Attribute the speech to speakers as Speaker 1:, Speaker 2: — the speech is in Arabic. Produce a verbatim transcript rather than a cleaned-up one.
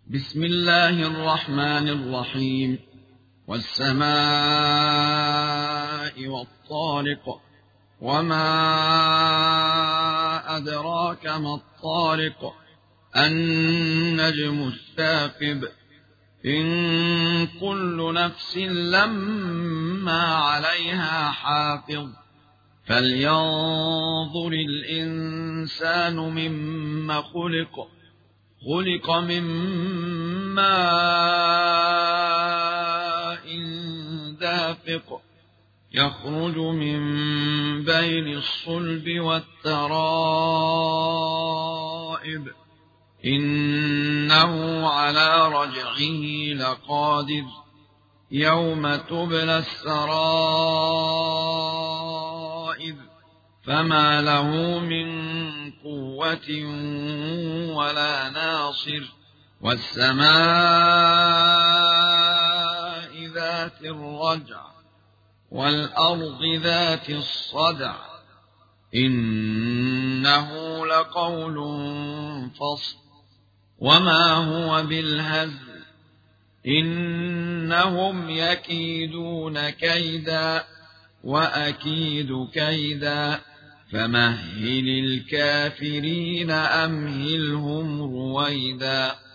Speaker 1: بسم الله الرحمن الرحيم. والسماء والطارق، وما أدراك ما الطارق، النجم الثاقب، إن كل نفس لما عليها حافظ، فلينظر الإنسان مما خلق خلق من ماء دافق، يخرج من بين الصلب والترائب، إنه على رجعه لقادر، يوم تبلى السرائر، فما له من قوة ولا ناصر. والسماء ذات الرجع، والأرض ذات الصدع، إنه لقول فصل، وما هو بالهزل، إنهم يكيدون كيدا وأكيد كيدا، فمهل الكافرين أمهلهم رويدا.